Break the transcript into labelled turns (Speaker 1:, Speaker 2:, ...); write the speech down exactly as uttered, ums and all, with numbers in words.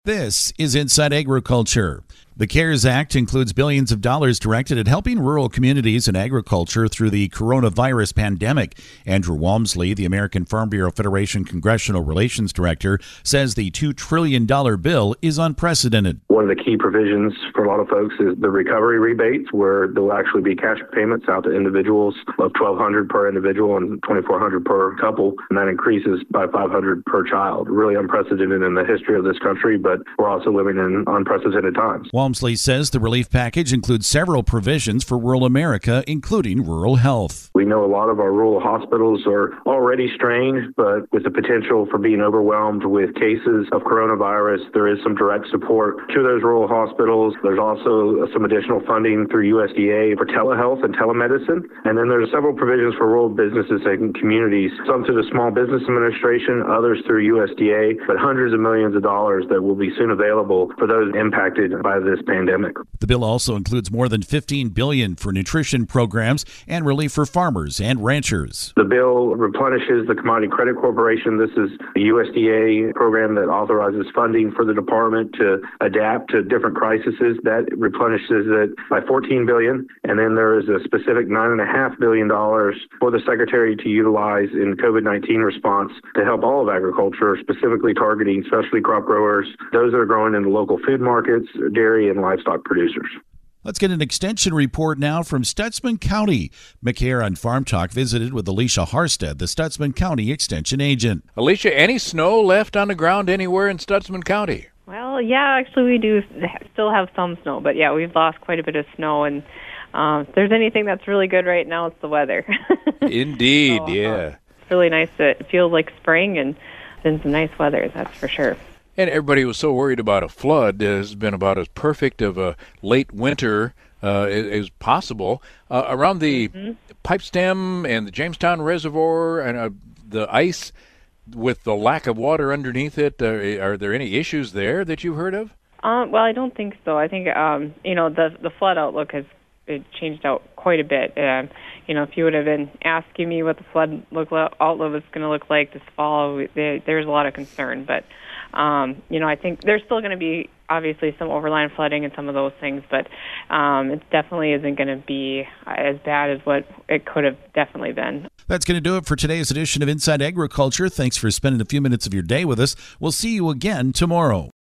Speaker 1: This is Inside Agriculture. The CARES Act includes billions of dollars directed at helping rural communities and agriculture through the coronavirus pandemic. Andrew Walmsley, the American Farm Bureau Federation Congressional Relations Director, says the two trillion dollars bill is unprecedented.
Speaker 2: One of the key provisions for a lot of folks is the recovery rebates, where there'll actually be cash payments out to individuals of twelve hundred dollars per individual and twenty-four hundred dollars per couple, and that increases by five hundred dollars per child. Really unprecedented in the history of this country, but we're also living in unprecedented times.
Speaker 1: Walmsley says the relief package includes several provisions for rural America, including rural health.
Speaker 2: We know a lot of our rural hospitals are already strained, but with the potential for being overwhelmed with cases of coronavirus, there is some direct support to those rural hospitals. There's also some additional funding through U S D A for telehealth and telemedicine. And then there's several provisions for rural businesses and communities, some through the Small Business Administration, others through U S D A, but hundreds of millions of dollars that will be soon available for those impacted by this pandemic.
Speaker 1: The bill also includes more than fifteen billion dollars for nutrition programs and relief for farmers and ranchers.
Speaker 2: The bill replenishes the Commodity Credit Corporation. This is a U S D A program that authorizes funding for the department to adapt to different crises. That replenishes it by fourteen billion dollars, and then there is a specific nine point five billion dollars for the Secretary to utilize in COVID nineteen response to help all of agriculture, specifically targeting specialty crop growers, those that are growing in the local food markets, dairy and livestock producers.
Speaker 1: Let's get an extension report now from Stutsman County. McCare on Farm Talk visited with Alicia Harstead, the Stutsman County Extension agent.
Speaker 3: Alicia, any snow left on the ground anywhere in Stutsman County?
Speaker 4: Well, yeah, actually we do still have some snow, but yeah, we've lost quite a bit of snow, and um, if there's anything that's really good right now, it's the weather.
Speaker 3: Indeed,
Speaker 4: so,
Speaker 3: yeah.
Speaker 4: Uh, it's really nice. It feels like spring, and it's been some nice weather, that's for sure.
Speaker 3: And everybody was so worried about a flood. It's been about as perfect of a late winter uh, as possible. Uh, around the mm-hmm. pipe stem and the Jamestown Reservoir and uh, the ice, with the lack of water underneath it, uh, are there any issues there that you've heard of?
Speaker 4: Um, well, I don't think so. I think, um, you know, the the flood outlook has it changed out quite a bit. Um, you know, if you would have been asking me what the flood look, outlook was going to look like this fall, there, there's a lot of concern. But, um, you know, I think there's still going to be, obviously, some overline flooding and some of those things, but um, it definitely isn't going to be as bad as what it could have definitely been.
Speaker 1: That's going to do it for today's edition of Inside Agriculture. Thanks for spending a few minutes of your day with us. We'll see you again tomorrow.